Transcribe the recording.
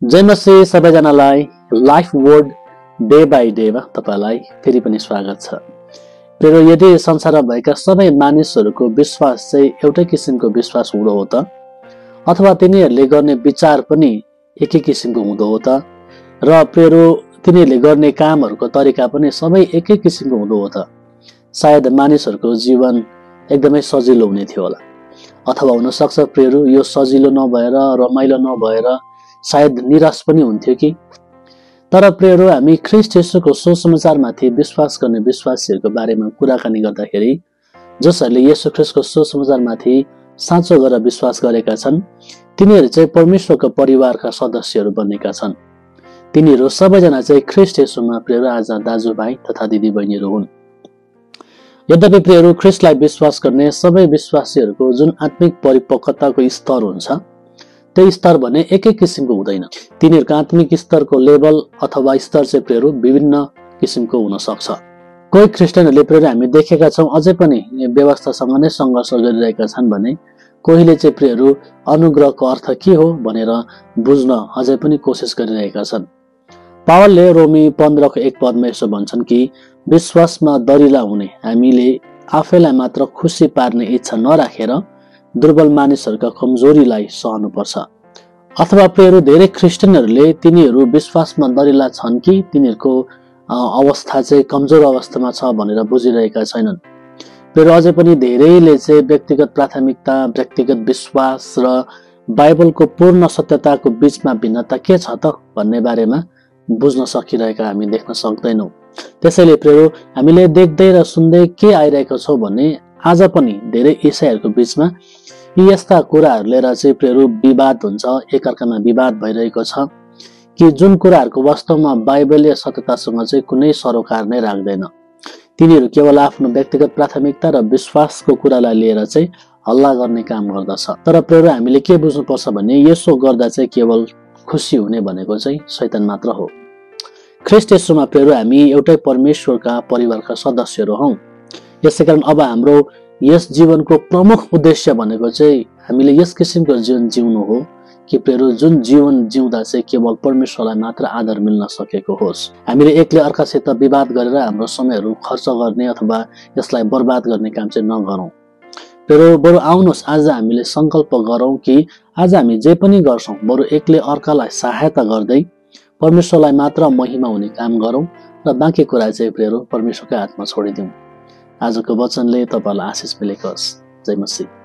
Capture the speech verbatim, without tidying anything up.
जय मसी सबैजनालाई life word day by डेमा तपाईलाई फेरि पनि स्वागत छ। प्रिय यदि संसारमा भएका सबै मानिसहरूको विश्वास चाहिँ एउटै किसिमको विश्वास हुँदो हो त, अथवा तिनीहरूले गर्ने विचार पनि एकै किसिमको हुँदो हो त, र प्रिय तिनीहरूले गर्ने कामहरूको तरिका पनि सबै एकै किसिमको हुँदो हो त, सायद मानिसहरूको जीवन एकदमै सजिलो हुने थियो होला। अथवा हुन सक्छ प्रिय यो सजिलो नभएर रमाइलो नभएर सायद निराश पनि हुन्थ्यो कि। तर प्रिय हामी ख्रीष्ट येशूको सुसमाचारमाथि विश्वास गर्ने विश्वासीहरूको बारेमा कुराकानी गर्दाखेरि जसहरूले येशू ख्रीष्टको सुसमाचारमाथि साँचो गरेर विश्वास गरेका छन् तिनीहरू चाहिँ परमेश्वरको परिवारका सदस्यहरू बनेका छन्। तिनीहरू सबैजना चाहिँ ख्रीष्ट येशूमा प्रिय आज दाजुभाइ तथा दिदी बहिनीहरू हुन्। यद्यपि प्रिय ख्रीष्टलाई विश्वास गर्ने सबै विश्वासीहरूको जुन आत्मिक परिपक्वताको स्तर हुन्छ त्यो स्तर भने एकै किसिमको हुँदैन। तिनीहरूको आत्मिक स्तरको लेभल अथवा स्तर चाहिँ प्रिय विभिन्न किसिमको हुन सक्छ। कोही क्रिस्चियनहरूले प्रिय हामी देखेका छौँ अझै पनि व्यवस्थासँग नै सङ्घर्ष गरिरहेका छन् भने कोहीले चाहिँ प्रिय अनुग्रहको अर्थ के हो भनेर बुझ्न अझै पनि कोसिस गरिरहेका छन्। पावलले रोमी पन्ध्रको एक पदमा यसो भन्छन् कि विश्वासमा दरिला हुने हामीले आफैलाई मात्र खुसी पार्ने इच्छा नराखेर दुर्बल मानिसहरूका कमजोरीलाई सहनुपर्छ। अथवा प्रिय धेरै क्रिस्चियनहरूले तिनीहरू विश्वासमा दरिला छन् कि तिनीहरूको अवस्था चाहिँ कमजोर अवस्थामा छ भनेर बुझिरहेका छैनन्। प्रिय अझै पनि धेरैले चाहिँ व्यक्तिगत प्राथमिकता, व्यक्तिगत विश्वास र बाइबलको पूर्ण सत्यताको बीचमा भिन्नता के छ त भन्ने बारेमा बुझ्न सकिरहेका हामी देख्न सक्दैनौँ। त्यसैले प्रिय हामीले देख्दै र सुन्दै के आइरहेको छौँ भने आज पनि धेरै इसाईहरूको बीचमा यी यस्ता कुराहरू लिएर चाहिँ प्रिय विवाद हुन्छ, एकअर्कामा विवाद भइरहेको छ कि जुन कुराहरूको वास्तवमा बाइबलीय सत्यतासँग चाहिँ कुनै सरोकार नै राख्दैन। तिनीहरू केवल आफ्नो व्यक्तिगत प्राथमिकता र विश्वासको कुरालाई लिएर चाहिँ हल्ला गर्ने काम गर्दछ। तर प्रिय हामीले के बुझ्नुपर्छ भने यसो गर्दा चाहिँ केवल खुसी हुने भनेको चाहिँ शैतान मात्र हो। ख्रीष्ट येशूमा प्रिय हामी एउटै परमेश्वरका परिवारका सदस्यहरू हौं। यसैकारण अब हाम्रो यस जीवनको प्रमुख उद्देश्य भनेको चाहिँ हामीले यस किसिमको जीवन जिउनु हो कि प्रिय जुन जीवन जिउँदा चाहिँ केवल परमेश्वरलाई मात्र आदर मिल्न सकेको होस्। हामीले एकले अर्कासित विवाद गरेर हाम्रो समयहरू खर्च गर्ने अथवा यसलाई बर्बाद गर्ने काम चाहिँ नगरौं। प्रिय बरु आउनुहोस् आज हामीले संकल्प गरौं कि आज हामी जे पनि गर्छौं बरु एकले अर्कालाई सहायता गर्दै परमेश्वरलाई मात्र महिमा हुने काम गरौं र बाँकी कुरा चाहिँ प्रिय परमेश्वरकै हातमा छोडिदिउँ। आजको वचनले तपाईलाई आशिष मिलेको होस्। जय मसीह।